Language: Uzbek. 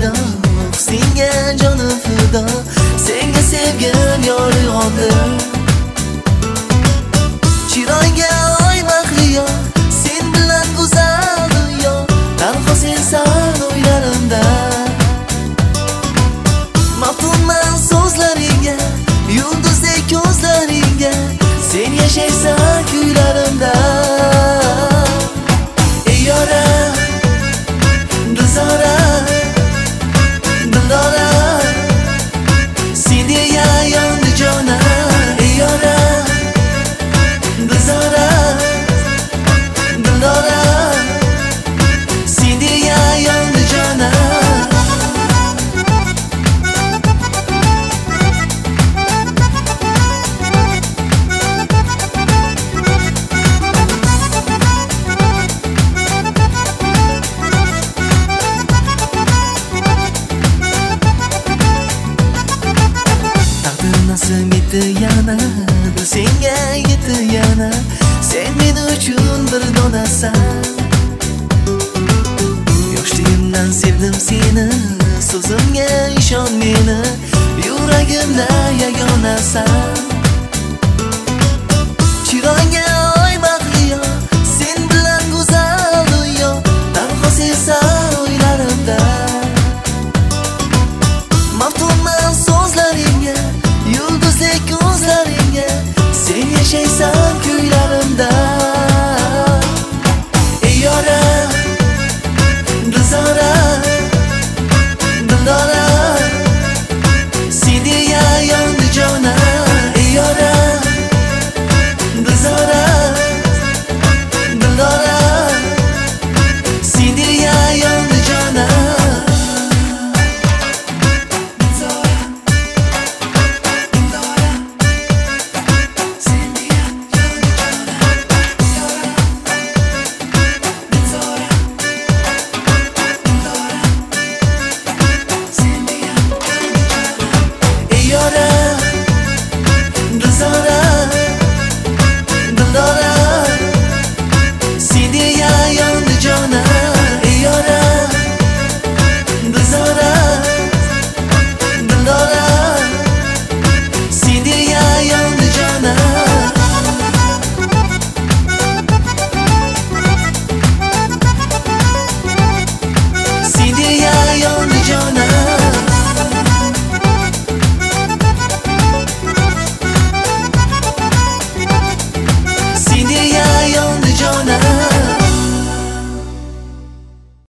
fido, senga jonim fido, senga sevgim yorug'ondi. Chiroyga oy mahliyo, sen bilan go'zal dunyo, tanho sensan o'ylarimda. Maftunman so'zlaringga, yulduzdek ko'zlaringga, sen yashaysan kuylarimda. Ey yoram, Dildora, Dildora, sen deya yondi jonim. Ey yoram, Dildora, Dildora, sen deya yondi jonim. Nasib etdi yana, senga yetdi yana, sen men uchun bir donasan. Yoshligimdan sevdim seni, so'zimga ishon meni, yuragimda yagonasan.